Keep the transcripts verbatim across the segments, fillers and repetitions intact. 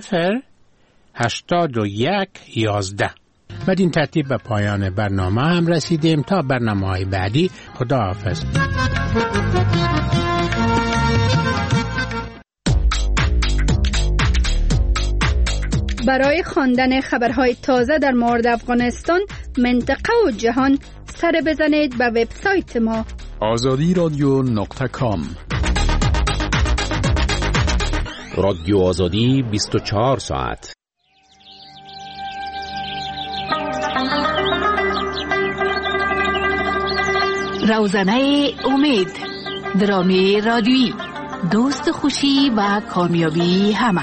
صفر هشتاد و یک یازده. بدین ترتیب به پایان برنامه هم رسیدیم. تا برنامه های بعدی، خداحافظ. برای خواندن خبرهای تازه در مورد افغانستان، منطقه و جهان، سر بزنید به وبسایت ما آزادی رادیو نقطه کام. رادیو آزادی بیست و چهار ساعت. روزنه امید، درامی رادیویی، دوست خوشی و کامیابی همه.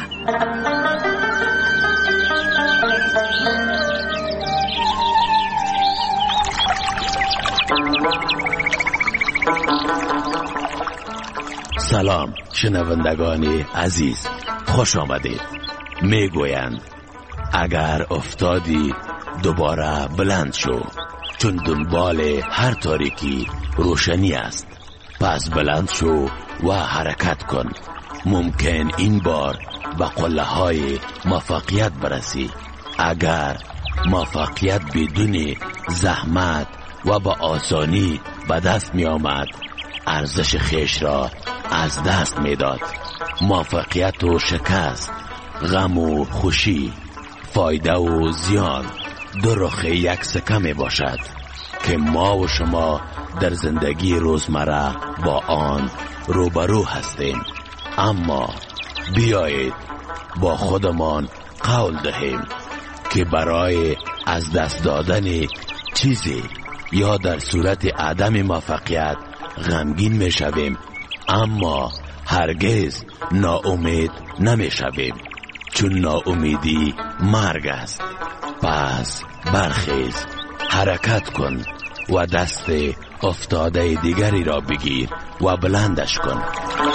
سلام شنوندگان عزیز، خوش آمدید. می گویند اگر افتادی دوباره بلند شو، چون دنبال هر تاریکی روشنی است. پس بلند شو و حرکت کن. ممکن این بار به قله های موفقیت برسی. اگر موفقیت بدون زحمت و با آسانی به دست می آمد، ارزش خیش را از دست می داد. موفقیت و شکست، غم و خوشی، فایده و زیان دو رخ یک سکه می باشد که ما و شما در زندگی روزمره با آن روبرو هستیم. اما بیایید با خودمان قول دهیم که برای از دست دادن چیزی یا در صورت عدم موفقیت غمگین می شویم، اما هرگز ناامید نمی شویم، چون ناامیدی مرگ است. پس برخیز، حرکت کن و دست افتاده دیگری را بگیر و بلندش کن.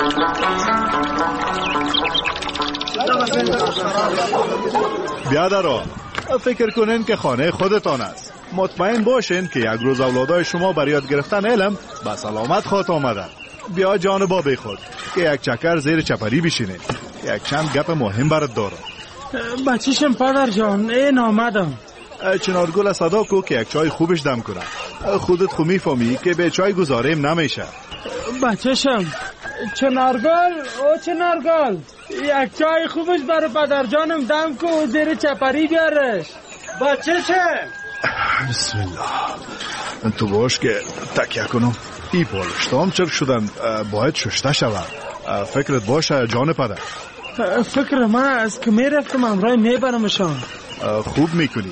بیادرها، فکر کنین که خانه خودتان است. مطمئن باشین که یک روز اولادای شما برای یاد گرفتن علم به سلامت خواهد آمدن. بیا جان بابی خود که یک چکر زیر چپری بشینه. یک چند گپ مهم برات دارم. بچیشم پدر جان، این آمدم. چنارگل صدا کو که یک چای خوبش دم کنم. خودت خو میفهمی که به چای گذاریم نمیشه. بچیشم چنارگل، او چنارگل، یک چای خوبش برای پدر جانم دم کو، زیر چپری بیارش. بچیشم بسم الله. تو باش که تکیه کنم. ای بالشتام چرک شدن، باید ششته شود. فکرت باشه جان پدر. فکر من است که میرفتم امرای میبرمشان. خوب میکنی.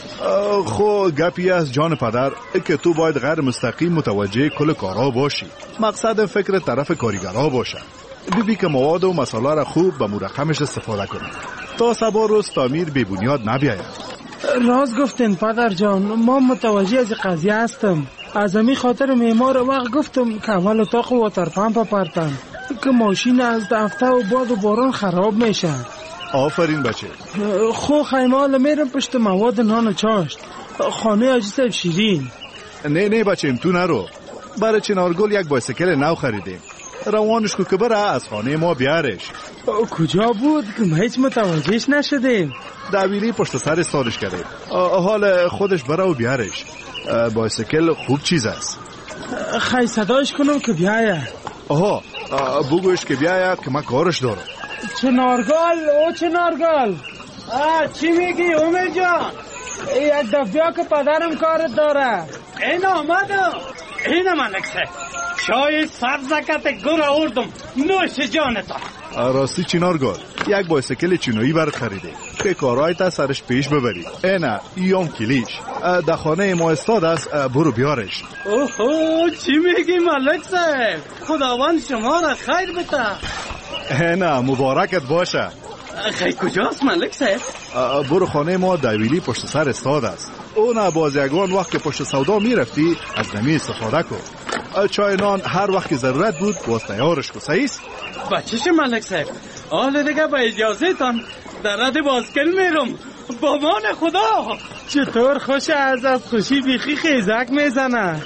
خو گپی از جان پدر که تو باید غیر مستقیم متوجه کل کارها باشی. مقصد فکر طرف کاریگرها باشه. ببی که مواد و مسائل را خوب به مرقمش استفاده کنی تا سبا روز تعمیر بی بنیاد نبیاید. راست گفتین پدر جان، ما متوجه از قضیه هستم. از همین خاطر معمار وقت گفتم که اول اتاق واتر پمپ پرتن که ماشین از دفته و باد و باران خراب میشه. آفرین بچه. خو خیمال میرم پشت مواد نان و چاشت، خانه آجی صاحب شیرین. نه نه بچه، تو نرو. برای چنارگل یک بایسکل نو خریدیم. روانش کو که بره از خانه ما بیارش. کجا بود که ما هیچ متوجهش نشدیم؟ دبیری پشت سر استادش کرده. حال خودش بره و بیارش. بایسکل خوب چیز است. خیلی صداش کنم که بیایه. آها، بگویش که بیایه که من کارش دارم. چنارگل، او چنارگل، چی میگی امید جان؟ یک دفعه که پدرم کارت داره. این آمدم. این ملکسه چای سر زکت گر آوردم، نوش جانتا. راستی چنارگل، یک بایسکل چینویی برات خریده که کارهای تا سرش پیش ببری. اینا ایام کلیش در خانه ما استاد است، برو بیارش. اوه چی میگی ملک صاحب؟ خداوند شما را خیر بده. اینا مبارکت باشه. خیلی کجاست ملک صاحب؟ برو خانه ما دویلی پشت سر استاد است. اون بازیگان وقت که پشت سودا میرفتی از نمی استفاده کن. چای نان هر وقت که ضرورت بود باز تیارش کن. صحیح است؟ بچه‌ش ملک صاحب، حال دیگه با اجازه تان در رد بازکل میرم. با مان خدا. چطور خوش از از خوشی بیخی خیزک میزنه.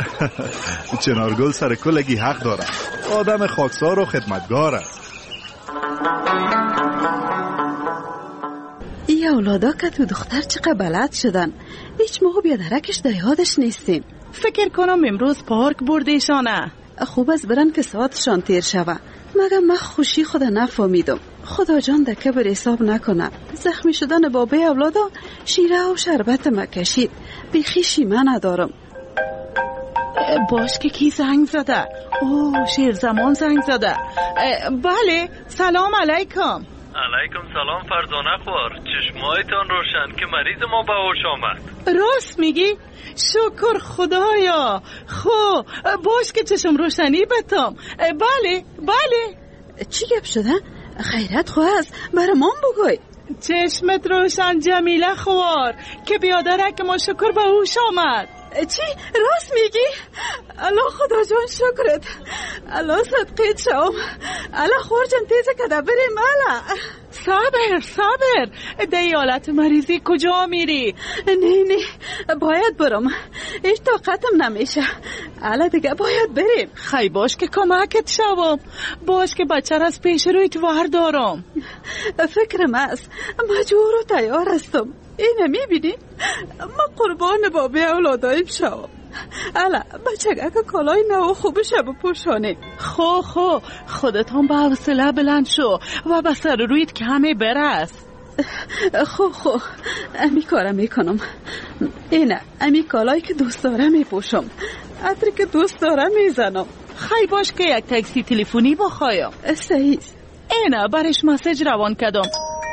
چنارگل سر کلگی حق داره. آدم خاکسار و خدمتگار است. ای اولادا که تو دختر چقدر بلد شدن. هیچ موقع بیادرکش در یادش نیستیم. فکر کنم امروز پارک بردیشانه. خوب از برن که ساعتشان تیر شوه. مگه من خوشی خدا نفهمیدم. خدا جان در کبر حساب نکنه. زخمی شدن بابای اولادا شیره و شربت مکشید. بیخی شیمه ندارم. باش که کی زنگ زده؟ اوه شیر زمان زنگ زده. بله سلام علیکم. علیکم سلام فرزانه خوار. چشمایتان روشن که مریض ما به هوش آمد. راست میگی؟ شکر خدایا. خو باش که چشم روشنی بتم. بله بله. چی گپ شده؟ خیرت خواه است برای من بگوی. چشمت روشن جمیله خوار که بیادرک ما شکر به هوش آمد. چی؟ راست میگی؟ الله خدا جان شکرت. الله صدقیت شوم. الله خور جان تیزه که بریم. الله صبر صبر. در حالت مریضی کجا میری؟ نه نه باید برم. هیچ طاقتم نمیشه. الله دیگه باید بریم. خی باش که کمکت شوم. باش که بچه را از پیش رویت ور دارم. فکرم است مجبور و تیار هستم. اینه میبینی؟ ما قربان بابی اولاداییم شوم. الا بچه اگه کالای نو خوبشه بپوشانیم. خو خو خودتان به حوصله بلند شو و به سر رویت کمی برس. خو خو امی کارم میکنم. اینه امی کالایی که دوست دارم میپوشم. عطری که دوست دارم میزنم. خی باش که یک تاکسی تلفنی بخوایم. صحیح. اینه برش مسیج روان کدم.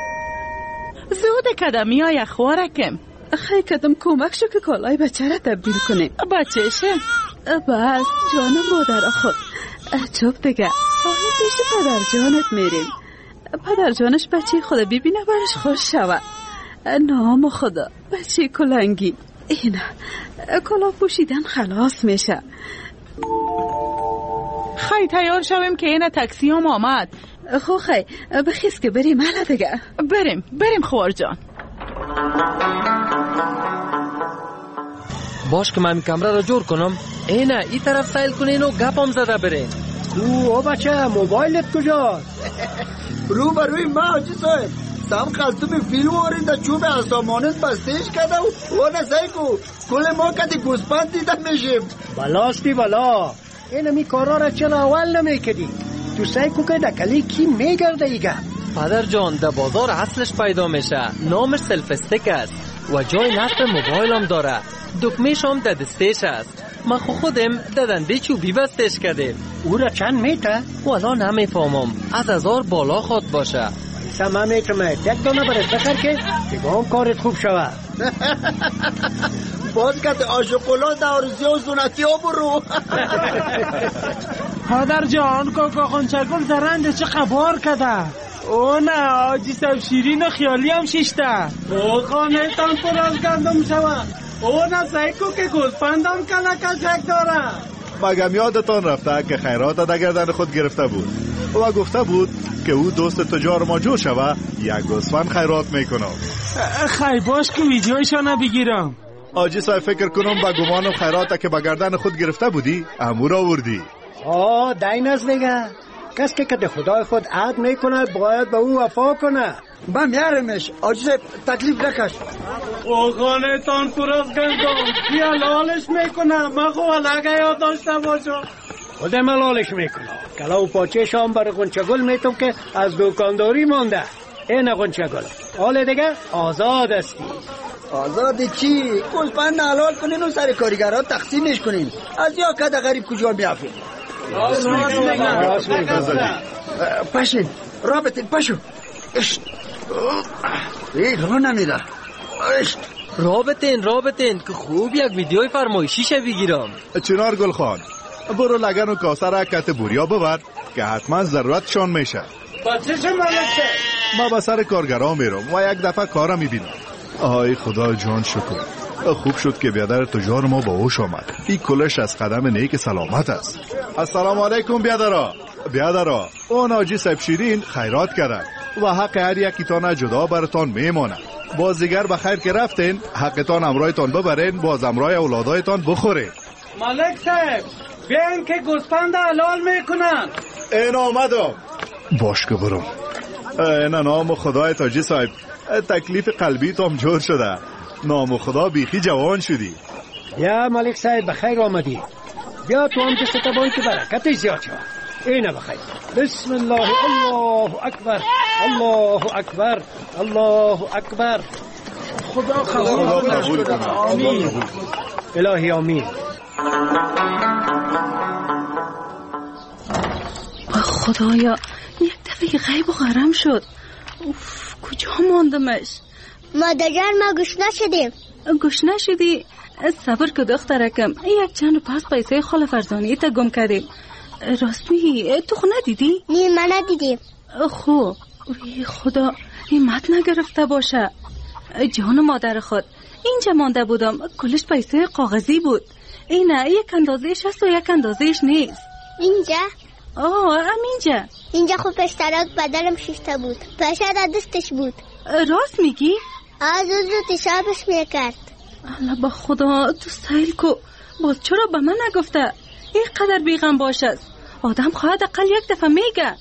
زود کدم میای خوارکم. خیلی کدم کمک شو که کالای بچه را تبدیل کنیم. بچه شه؟ بس جانم مادر خود. چوب دیگه حالا پیش پدر جانت میریم. پدر جانش بچه خدا ببینه برش خوش شوه. نام خدا بچه کلنگی. اینه کلا پوشیدن خلاص میشه. خیلی تیار شویم که اینه تاکسی هم آمد. خو خی بخیز که بریم. حالا دیگه بریم بریم خوار جان. باش که من کمره را جور کنم. اینه ای طرف سایل کنین و گپام زده برین. او بچه موبایلت کجاست؟ رو بروی ما حاجی صاحب سم خستوم فیلم وارید در چوب اسامانت بستیش کرده و او نسایی کو کل ما کدی گوزپند دیدن میشیم. بلاستی بلا اینه می کارا را چرا اول نمی کدی؟ تو سعی کو که دکلی کی میگرده ایگه؟ پدر جان در بازار اصلش پیدا میشه. نامش سلف استیک است و جای نصب موبایل هم داره. دکمهش هم در دستش است. من خودم در دنده چوبی بستش کردیم. او را چند میته؟ والا نمیفهمم. از هزار بالا خواد باشه. سما میتونه یک دانه برای بخر که دیگه هم کارت خوب شوه. باز که آشقلا دارزی و زونتی ها برو. پدر جان کاکا خانچگل زرنده چه قبار کده. او نه آجی سب شیرین و خیالی هم شیشته. او خانه تان پر از گندم شوه. او نه سایکو که گلپندم کلکشک داره. مگم یادتان رفته که خیرات در گردن خود گرفته بود و گفته بود که او دوست تجار ما جور شوه یک گوسفند خیرات میکنه. خی باش که ویدیویشان بگیرم. آجی صاحب فکر کنم با گمانم خیراته که با گردن خود گرفته بودی امور آوردی. آه دین از دیگه کس که که خدای خود عهد میکنه باید به او وفا کنه. با میارمش آجی صاحب تکلیف نکش. او خانه تان پر از گندم کی حلالش میکنه؟ من خو لگه یاد داشته باشم. خودم حلالش میکنه. کلا و پاچه شام بر غنچگل میتونم که از دکانداری مانده. این غنچگل حال دیگه آزاد استی. آزادی چی؟ گلپند حلال کنین و سر کارگرها تقسیمش کنین. از یا کده غریب کجا میافین. پشین رابطین پشو. اشت این رو نمیده. اشت رابطین رابطین که خوب یک ویدیوی فرمایشیشه بگیرم. چنار گل خان برو لگن و کاسه را کت بوریا ببر که حتما ضرورتشان میشه. بچه چه ملکه؟ ما به سر کارگرها میرم و یک دفعه کارم میبینم. آی خدا جان شکر خوب شد که بیادر تجار ما با هوش آمد. این کلش از قدم نیک سلامت است. السلام علیکم بیادرها. بیادرها اون آجی سب شیرین خیرات کردن و حق هر یکیتان جدا براتان میمانه. باز دیگر بخیر که رفتین حقتان امرایتان ببرین باز امرای اولادایتان بخورین. ملک صاحب بیاین که گوسفند حلال میکنن. این آمدم. باش که برم. نه نام خدای تاجی صاحب، تکلیف قلبی تو هم جور شده. نام خدا بیخی جوان شدی. یا ملک صاحب بخیر آمدی. بیا تو هم دست تبایی که برکت زیاد شد. اینه بخیر. بسم الله. الله اکبر، الله اکبر، الله اکبر. خدا قبول کنه. آمین. الهی آمین. خدایا یک دفعه غیب و غرم شد. اوف، کجا ماندمش؟ مادر ما گوش نشدیم. گوش نشدی؟ صبر که دخترکم، یک چند پس پیسه خاله فرزانه تا گم کردیم. راست میگی؟ تو خو ندیدی؟ نه من ندیدیم. خو وی خدا همت نگرفته باشه. جان مادر خود، اینجا مانده بودم، کلش پیسه کاغذی بود. اینه یک اندازهش هست و یک اندازهش نیست. اینجا؟ آه همینجا. اینجا خب پشترک بدلم شیشته بود، پشه در دستش بود. راست میگی؟ از او زود حسابش میکرد. الله با خدا تو سایل کو، باز چرا به من نگفته؟ این قدر بیغم باشه. آدم خواهد اقل یک دفعه میگه.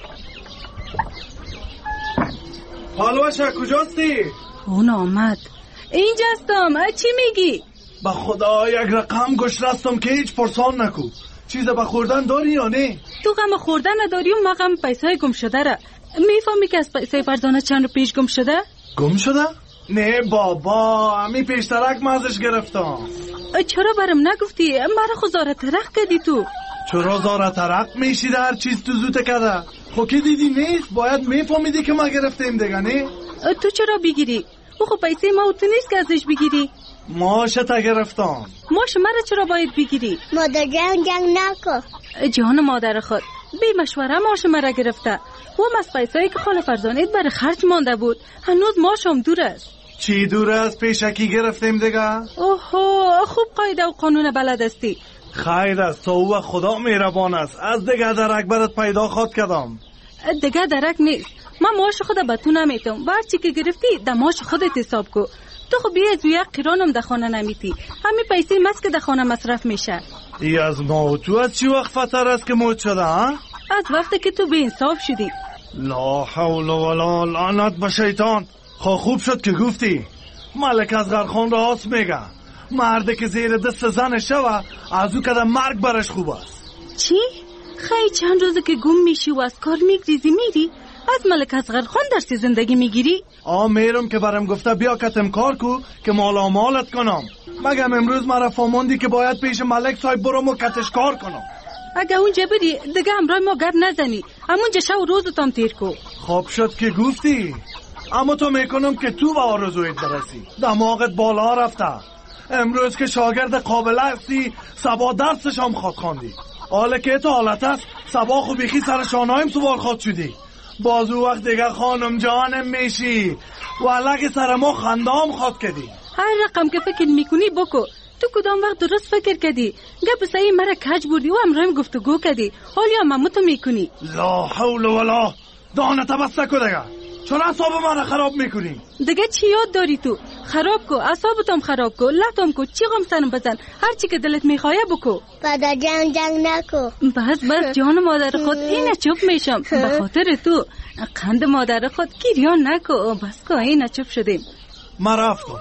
پالوشه کجاستی؟ اون آمد. اینجا هستم. چی میگی؟ با خدا یک رقم گوش رستم که هیچ پرسان نکو. چیز به خوردن داری یا نه؟ تو غم خوردن نداری و ما غم پیسه های گم شده را. میفهمی که از پیسه فرزانه چند رو پیش گم شده؟ گم شده؟ نه بابا، همی پیشترک مازش گرفتم. چرا برم نگفتی؟ مرا خو زاره ترق کردی تو. چرا زاره ترق میشی در چیز تو زوته کده؟ خو که دیدی نیست، باید میفهمیدی که ما گرفتیم دیگه نه؟ تو چرا بگیری؟ او خو پیسه ما و تو نیست که ازش بگیری. ماشه تا گرفتم. ماش مرا چرا باید بگیری؟ مادر جان جنگ نکن. جان مادر خود، بی مشوره ماش مرا گرفته. و هم از پیسه‌ای که خاله فرزانت برای خرج مانده بود. هنوز ماشم دور است. چی دور است؟ پیشکی گرفتیم دیگه. اوهو، خوب قاعده و قانون بلد استی. خیر است، تو و خدا مهربان است. از دیگه درک برات پیدا خود کردم. دیگه درک نیست. من ماش خود به تو نمیتم. بر چی که گرفتی ده ماش خودت حساب کو. تو خب بیا از یک قرانم ده خانه نمیتی. همین پیسه مست که ده خانه مصرف میشه. ای از ما تو از چی وقت فتر است که موت شده ها؟ از وقتی که تو به انصاف شدی. لا حول ولا لعنت به شیطان. خب خوب شد که گفتی. ملک از غرخان راست میگه. مرده که زیر دست زن شوه از او کده مرگ برش خوب است. چی؟ خیلی چند روزه که گم میشی و از کار میگریزی میری؟ از ملک از غرخان درسی زندگی میگیری؟ آ میرم که برم گفته بیا کتم کار کو که مالا مالت کنم. مگم امروز مرا فهموندی که باید پیش ملک صاحب برم و کتش کار کنم. اگه اونجا بری دیگه همراه ما گپ نزنی. همونجا شب و روزتام تیر کو. خوب شد که گفتی. اما تو میکنم که تو به آرزویت برسی. دماغت بالا رفته. امروز که شاگرد قابل هستی سبا درسش هم خواد خواندی. حالا که تو حالت است سبا خو بیخی سر شانهایم سوار خواد شدی. بازو وقت دیگه خانم جانم میشی و لگ سر ما خندام خواد کردی. هر رقم که فکر میکنی بکو. تو کدام وقت درست فکر کردی؟ گپ سعی مرا کج بودی و امرایم گفتگو کردی. حالی هم ممتو میکنی. لا حول ولا دانه تبسته کو دیگه. چون اعصاب من خراب میکنی؟ دیگه چی یاد داری تو؟ خراب کو، اعصابتم خراب کو، لطم کو، چی غم سرم بزن. هر چی که دلت میخواه بکو. پدر جان جنگ نکو. بس بس جان مادر خود، اینه چوب میشم. به خاطر تو قند مادر خود گریان نکو. بس که اینه چوب شدیم. من رفتم.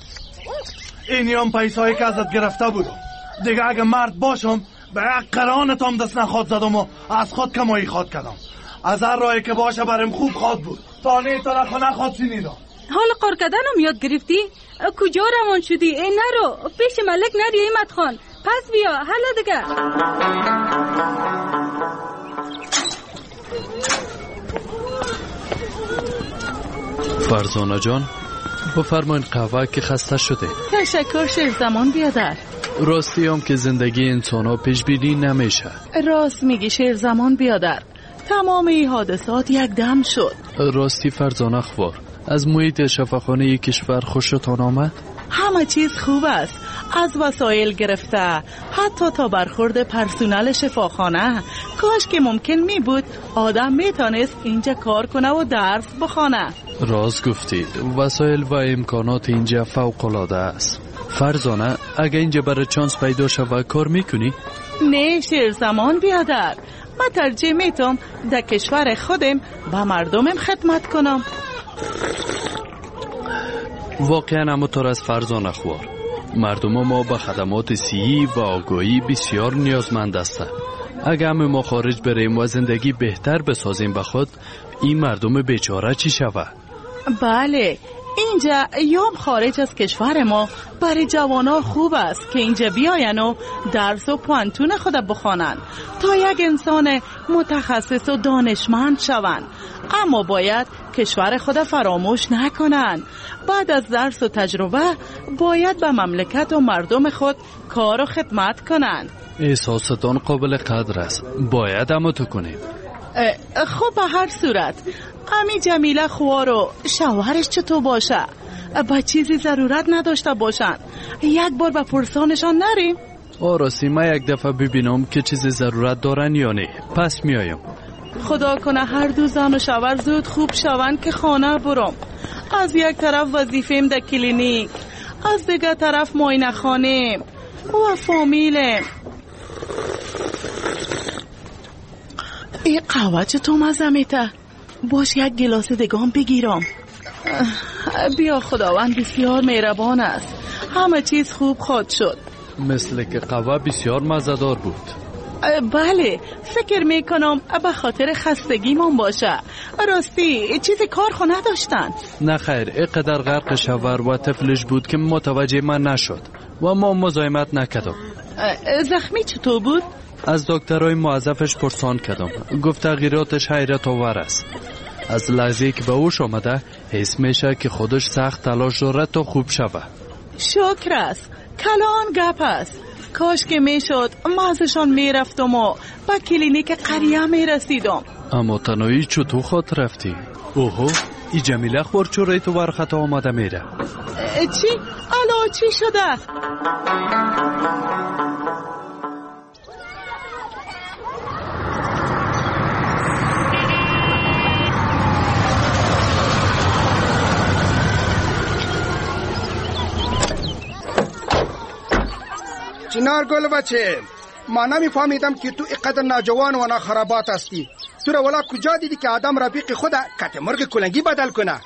اینی هم پیسایی که ازت گرفته بودم. دیگه اگه مرد باشم به یک قرانتم دست نخواد زدم و از خود کمایی خواد کردم. از هر راهی که باشه برم خوب خواد بود. تا نه تا نخوا نخواد سینیدم. حال قار کردنم یاد گرفتی؟ کجا روان شدی؟ ای نرو پیش ملک نری ایمت خان. پس بیا حالا دیگه. فرزانه جان بفرمایین قهوه که خسته شده. تشکر شیر زمان بیادر. راستی هم که زندگی انسان ها پیش بینی نمیشه. راست میگی شیر زمان بیادر. تمام این حادثات یک دم شد. راستی فرزانه خوار از محیط شفاخانه کشور خوشتان آمد؟ همه چیز خوب است. از وسایل گرفته حتی تا برخورد پرسونل شفاخانه. کاش که ممکن می بود آدم می تانست اینجا کار کنه و درس بخونه. راست گفتید. وسایل و امکانات اینجا فوق العاده است. فرزانه اگه اینجا برای چانس پیدا شود کار میکنی؟ نه شیر زمان بیادر. من ترجیح میتم در کشور خودم با مردمم خدمت کنم. واقعا همونطور از فرزانه خوار، مردم ما به خدمات صحی و آگاهی بسیار نیازمند هستند. اگر همه ما خارج بریم و زندگی بهتر بسازیم به خود، این مردم بیچاره چی شود؟ بله، اینجا یوم خارج از کشور ما برای جوانان خوب است که اینجا بیاین و درس و پوانتون خود بخوانند تا یک انسان متخصص و دانشمند شوند. اما باید کشور خود فراموش نکنند. بعد از درس و تجربه باید به مملکت و مردم خود کار و خدمت کنند. احساستان قابل قدر است، باید همو تو کنیم. خب به هر صورت امی جمیله خوار و شوهرش چطور باشه؟ با چیزی ضرورت نداشته باشند؟ یک بار به پرسانشان نریم؟ آراستی من یک دفعه ببینم که چیزی ضرورت دارن یا نه، پس میایم. خدا کنه هر دو زن و شوهر زود خوب شوند که خانه برم. از یک طرف وظیفه‌ام در کلینیک، از دیگر طرف معاینه خانه و فامیلم. این قهوه چطور مزه میته؟ باش یک گلاس دگام بگیرم. بیا، خداوند بسیار مهربان است، همه چیز خوب خواهد شد. مثل که قهوه بسیار مزه‌دار بود. بله، فکر میکنم به خاطر خستگیمون باشه. راستی چیز کار خو نداشتن؟ نه خیر، اینقدر غرق شوهر و طفلش بود که متوجه من نشد و ما مزاحمت نکردم. زخمی چطور بود؟ از دکترای موظفش پرسان کردم، گفت تغییراتش حیرت آور است. از لحظه که به اوش آمده حس میشه که خودش سخت تلاش داره تا خوب شوه. شکر است، کلان گپ است. کاش که میشد مازشان میرفتم و با کلینیک قریه میرسیدم. اما تنهایی چطور خود رفتی؟ اوهو، ای جمیله خور چوری تو ورخط آمده میره. چی؟ الو چی شده؟ چنار گل بچه، ما نمیفهمیدم که تو اینقدر ناجوان و ناخرابات هستی. تو را ولا کجا دیدی که آدم رفیق خود کت مرغ کلنگی بدل کنه؟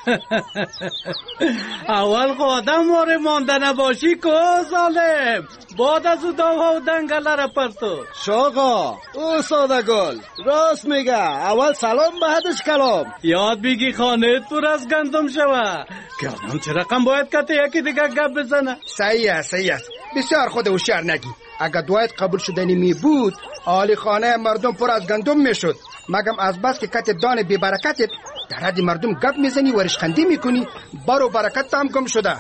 اول خود آدم ماره مانده نباشی که ظالم، بعد از او داغ و دنگل را پرتو. شاقا او ساده گل راست میگه، اول سلام بعدش کلام. یاد بگی خانه پر از گندم شوه که آدم چه رقم باید کته یکی دیگه گپ بزنه. صحیح است، صحیح است، بسیار خود هوشیار نگی. اگر دعایت قبول شدنی می بود آلی خانه مردم پر از گندم می شد، مگم از بس که کت دان بی برکتت در حد مردم گپ میزنی و رشخندی میکنی، بارو برکت هم گم شده.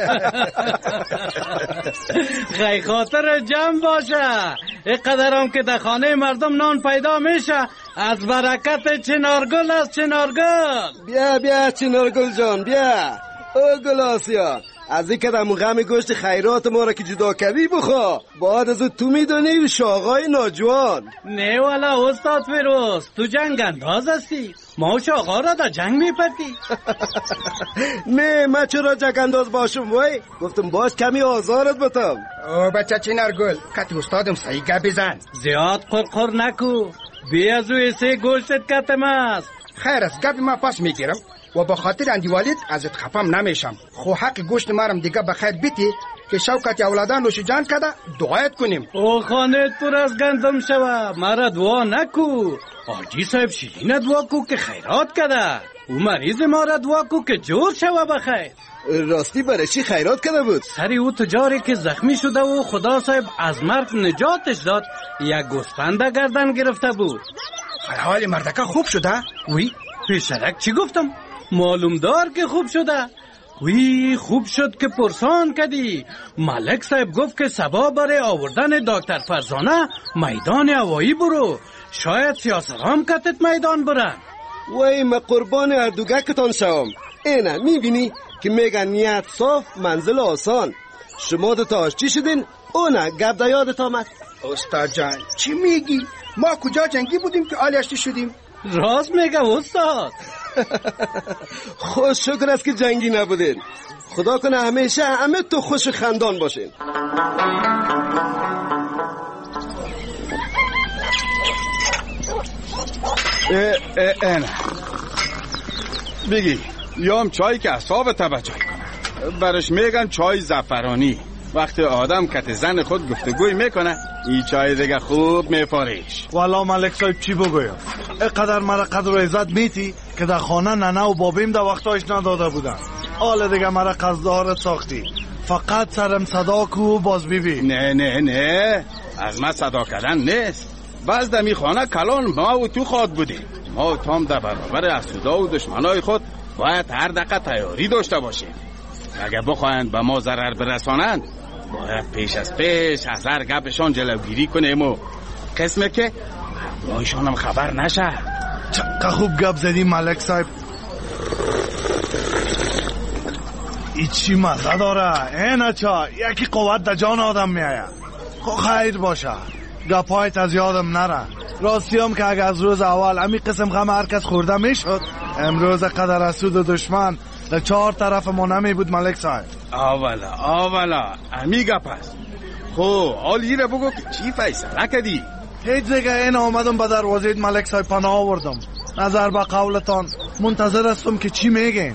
خیلی خاطر جمع باشه، اینقدر هم که در خانه مردم نان پیدا میشه از برکت چنارگل از چنارگل. بیا بیا چنارگل جان بیا، او گل آسیا، از این که دمون غم گوشت خیرات ما را که جدا کردی بخوا، بعد از تو میدونی شاقای ناجوان. نه والا استاد فیروز، تو جنگ انداز هستی، ما شاقا را در جنگ میپتی. نه من چرا جنگ انداز باشم وای، گفتم باش کمی آزارت بتم. او بچه چنارگل، کت استادم صحیح گپ بزن، زیاد قرقر نکو، بی از او ایسه گوشتت کتم است. خیر است، گپ ما پاس میگیرم و با خاطر اندیوالیت ازت خفم نمیشم. خو حق گوشت مارم دیگه بخیر بیتی که شوکت اولادان نوش جان کده دعایت کنیم. او خانت پر از گندم شوه، مرا دعا نکو. آجی صاحب شیرین دعا کو که خیرات کده، او مریض ما را دعا کو که جور شوه بخیر. راستی برای چی خیرات کرده بود؟ سری او تجاری که زخمی شده و خدا صاحب از مرگ نجاتش داد، یک گوسفند گردن گرفته بود. حال مردکه خوب شده؟ وی پیشرک چی گفتم؟ معلوم دار که خوب شده. وی خوب شد که پرسان کدی. ملک صاحب گفت که سبا برای آوردن دکتر فرزانه میدان هوایی برو، شاید سیاسرام کتت میدان برن. وی ما قربان اردوگکتان شوم. اینه میبینی که میگن نیت صاف منزل آسان. شما دو تاش چی شدین؟ اونه گپ دا یادت آمد. استاد جان چی میگی؟ ما کجا جنگی بودیم که آلیشتی شدیم؟ راست میگه استاد. خوش شکر است که جنگی نبودین. خدا کنه همیشه همه تو خوش خندان باشین. اینه بگی یام چای که اصاب توجه کنه، برش میگن چای زعفرانی. وقتی آدم کت زن خود گفتگوی میکنه این چای دیگه خوب میفاریش. والا ملک صاحب چی بگویم، اینقدر مرا قدر و عزت میتی که در خانه ننه و بابیم در وقتایش نداده بودن. حالا دیگه مرا قصدارت ساختی، فقط سرم صدا کو باز بیبی. نه نه نه از ما صدا کردن نیست. باز دمی خانه کلان ما و تو خواد بودیم. ما تام در برابر اسودا و دشمنای خود باید هر دقیقه تیاری داشته باشیم. اگه بخواهند به ما ضرر برسانند باید پیش از پیش از هر گپشان جلوگیری کنیم و قسمه که مایشان هم خبر نشه. چقدر خوب گپ زدی ملک صاحب. ای چی مزه داره اینه چا، یکی قوت در جان آدم میآید. خب خیر باشه، گپایت از یادم نره. راستی هم که اگه از روز اول امی قسم غم هر کس خورده میشد، امروز قدر اسود و دشمن در چهار طرف ما نمی بود ملک صاحب. آولا آولا امی گپ است. خب حالی را بگو که چی فیصله کردی؟ هیچ دیگه این آمدم به دروازه ملک صاحب پناه آوردم. نظر به قولتان منتظر هستم که چی میگین.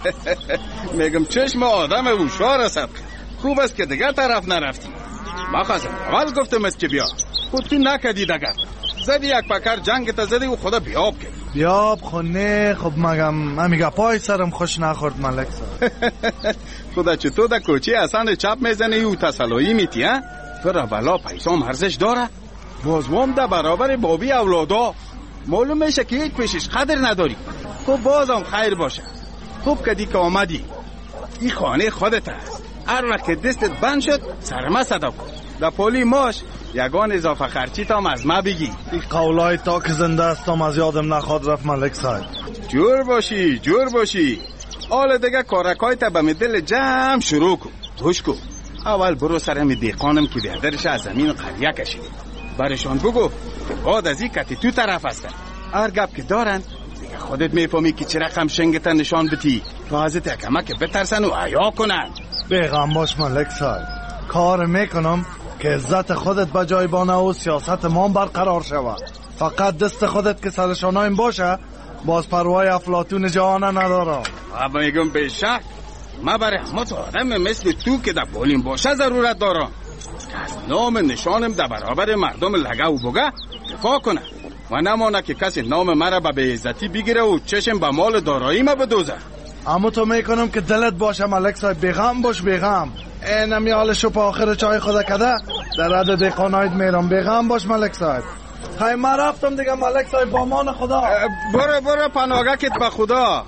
میگم چشم آدم هوشیار است. خوب است که دیگه طرف نرفتی. ما خواستم اول گفتم است که بیا، خود تو نکردی دگر زدی یک پکر جنگ تا زدی و خدا بیاب کرد. بیاب خونه. خب مگم امیگا پای سرم خوش نخورد ملک صاحب. خدا چطور در کوچه اصلا چپ میزنی و تسلایی میتی ها؟ فرا بلا پیسام ارزش داره. بازوام در برابر بابی اولادا معلوم میشه که یک پیشش قدر نداری. خب بازم خیر باشه. خوب کدی که آمدی. این خانه خودت است. هر وقت که دستت بند شد سرما صدا کن. در پولی ماش یگان اضافه خرچی تام از ما بگی. این قولای تا که زنده استم از یادم نخواد رفت ملک صاحب. جور باشی جور باشی. حالا دیگه کارکای تا به دل جمع شروع کن. گوش کن. اول برو سرم دیقانم که بیادرش از زمین قریه کشید. برشان بگو که بعد از این کتی تو طرف هستن. هر گپ که دارن دیگه خودت میفهمی که چه رقم شنگتا نشان بتی تا از تکمه که بترسن و عیا کنن. بیغم باش ملک صاحب، کار میکنم که عزت خودت به جای بانه و سیاست ما برقرار شود. فقط دست خودت که سرشانایم باشه باز پروای افلاطون جهانه ندارم. و میگم به شک ما برای همه تو آدم مثل تو که در بولیم باشه ضرورت دارم که از نام نشانم در برابر مردم لگه و بگه دفاع کنه و نمانه که کسی نام مرا به بیعزتی بگیره و چشم به مال دارایی ما بدوزه. اما تو میکنم که دلت باشه ملک صاحب. بیغم باش بیغم. اینم یالشو پا آخر چای خدا کده در رد دیقانایت میرم. بیغم باش ملک صاحب. خیلی من رفتم دیگه ملک صاحب، با مان خدا. برو برو پناهگه کت به خدا.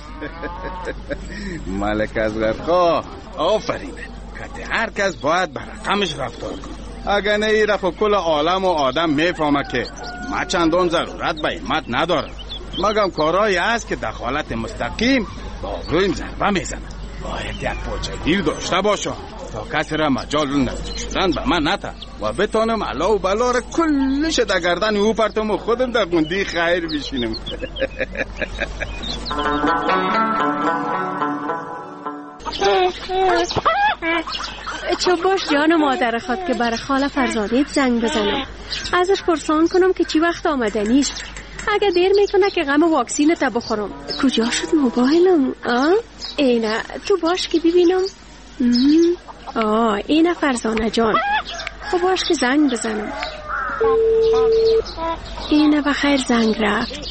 ملک از غرخا آفرین. که هر کس باید به رقمش رفتار کن. اگر نه ای رفت کل عالم و آدم میفهمه که ما چندان ضرورت به همت ندارم. مگم کارایی هست که دخالت مستقیم با آبرویم ضربه میزنه. باید یک پاچگیر داشته باشم تا کسی را مجال نزدیک شدن به من نته و بتانم علا و بلا را کلش در گردن او پرتم و خودم در گوندی خیر بشینم. چو باش جان مادر خود که برای خاله فرزادیت زنگ بزنم ازش پرسان کنم که چی وقت آمدنیش. اگه دیر میکنه که غم واکسین تا بخورم. کجا شد موبایلم؟ آه اینه تو باش که ببینم. آه اینه فرزانه جان. خب باش که زنگ بزنم. اینه بخیر زنگ رفت.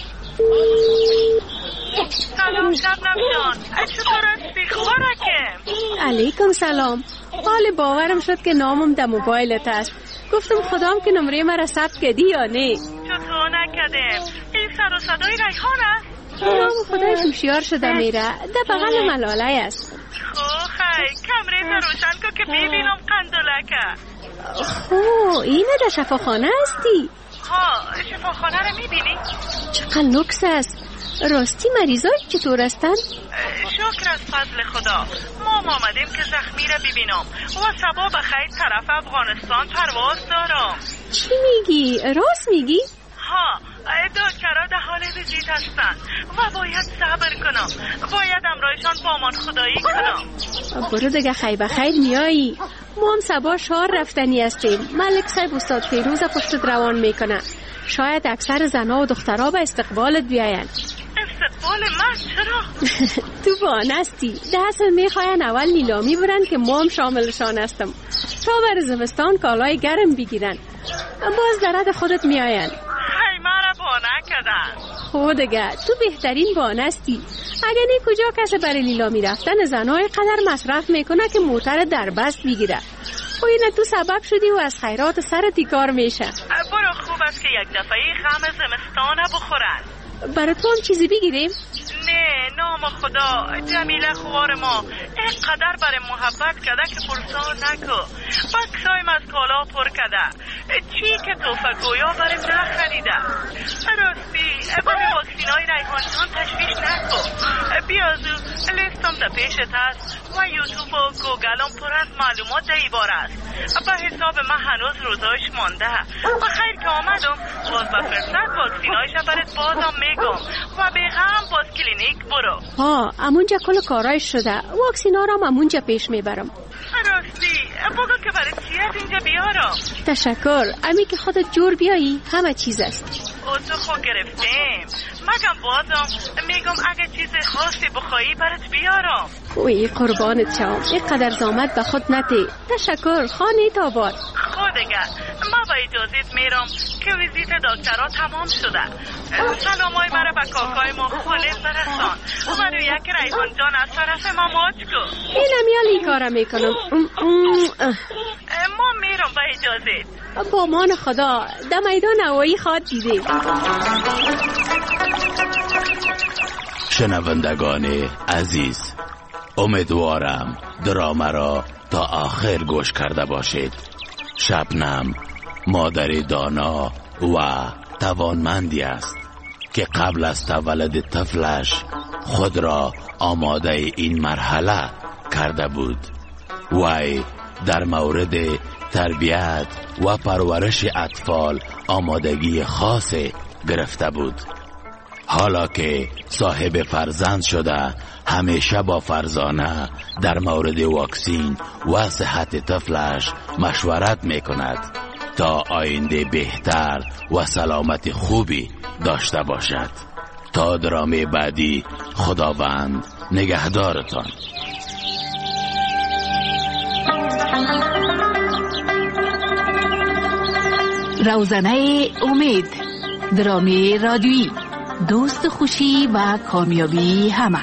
سلام شبنم جان، چطور هستی؟ خوبه؟ علیکم سلام. حال باورم شد که نامم در موبایلت است. گفتم خدام که نمره مرا ثبت کردی یا نه. چطور نکردم؟ این سر و صدای ریحان است؟ نام خدایش هوشیار شده میره. در بغل ملاله است. خو خی کمره تا روشن کن که ببینم قندولکه. خو اینه در شفاخانه هستی؟ ها شفاخانه رو میبینی؟ چقدر لوکس است. راستی مریضای چطور هستن؟ شکر از فضل خدا. ما آمدیم که زخمی را ببینم و صبا بخیر طرف افغانستان پرواز دارم. چی میگی؟ راست میگی؟ ها دکترها در حال ویزیت هستن و باید صبر کنم. باید امرایشان با من خدایی کنم. برو دیگه خیر بخیر میایی. ما هم صبا شهر رفتنی هستیم. ملک صاحب استاد فیروز پشت روان میکنه. شاید اکثر زنها و دخترها به استقبالت بیاین. استقبال من چرا؟ تو بانستی. ده اصل میخواین اول نیلامی برن که ما هم شاملشان هستم تا بر زمستان کالای گرم بگیرن، باز درد خودت میاین. های مرا بانه کردن. خود دیگه تو بهترین بانستی. اگه نی کجا کسی برای نیلامی رفتن زنهای قدر مصرف میکنه که موتر در بست بگیره. و اینه تو سبب شدی و از خیرات سرت کار میشه. برو خوب است که یک دفعه غم زمستان بخورن. برای تو هم چیزی بگیریم؟ نه نام خدا، جمیله خوار ما اینقدر برای محبت کرده که پرسان نکو. بکسایم از کالا پر کرده، چی که توفه گویا برای نخریده. راستی برای واکسین های ریحان جان تشویش نکو. بیازو لیستم در پیشت هست و یوتیوب و گوگلم پر از معلومات در ایبار است. به حساب من هنوز روزایش مانده و خیر که آمدم باز بفرستد واکسین هایش برات بازم میگم و به غم باز کلینیک برو. ها امونجا کل کارایش شده، واکسین ها را هم امونجا پیش میبرم. راستی بگو که برای چیت اینجا بیارم. تشکر، امی که خودت جور بیایی همه چیز است. او تو خود گرفتیم، مگم بازم میگم اگه چیز خاصی بخوایی برات بیارم. اوی قربانت شام، اینقدر زامت به خود نتی. تشکر، خانه تاباد. خودگه ما با اجازت میرم که ویزیت دکترها تمام شده. سلامای مرا به کاکای ما خالص برسان و رو یک ریحان جان از طرف ما ماچ کو. اینم یالی کارم میکنم. ما میرم با اجازت. با مان خدا در میدان هوایی خواد دیده. شنوندگان عزیز، امیدوارم درام را تا آخر گوش کرده باشید. شبنم مادر دانا و توانمندی است که قبل از تولد طفلش خود را آماده این مرحله کرده بود. وی در مورد تربیت و پرورش اطفال آمادگی خاص گرفته بود. حالا که صاحب فرزند شده همیشه با فرزانه در مورد واکسین و صحت طفلش مشورت می کند تا آینده بهتر و سلامت خوبی داشته باشد. تا درام بعدی خداوند نگهدارتان. روزنه امید، درامی رادیویی، دوست خوشی و کامیابی همه.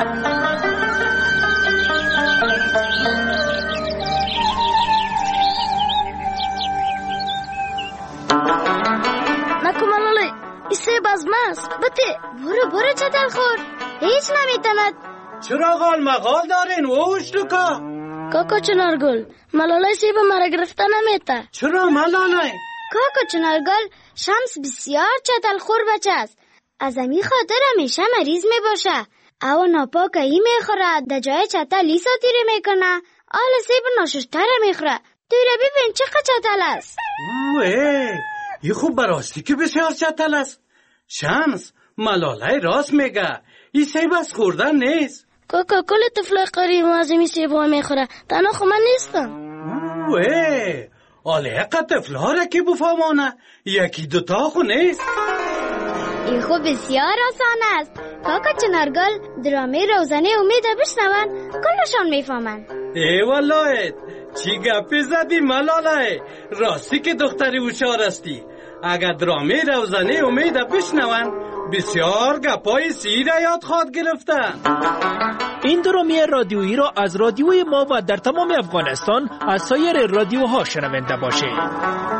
نکو ملاله ایسه بازمست بته برو برو چطل خور هیچ نمیتند. چرا غال مغال دارین ووش لکا؟ کاکا چنارگل ملاله سیب مرا گرفته نمیته. چرا ملاله؟ کاکا چنارگل شمس بسیار چطل خور بچه است. از امی خاطر همیشه مریض می باشه. او ناپاک ای می خوره، در جای چطل ای ساتیری می کنه. آل سیب ناششتر می خوره. دیره ببین چقدر چطل است. اوه ای خوب براستی که بسیار چطل است. شمس ملاله راست میگه، ای سیب از خوردن نیست. کاکا کل طفل قریب از امی سیب ها می خوره، تنها خو من نیستم. اوه آله قد طفل ها را که بفهمانه، یکی دوتا خو نیست. این خوب بسیار آسان است. کاکا چنارگل درامه روزنه امید بشنون کلشان میفهمن. ای والله چی گپی زدی ملاله، راستی که دختری هوشیار استی. اگر درامه روزنه امید بشنون بسیار گپای سیر یاد خواد گرفتن. این درامه رادیویی را از رادیوی ما و در تمام افغانستان از سایر رادیوها شنونده باشید.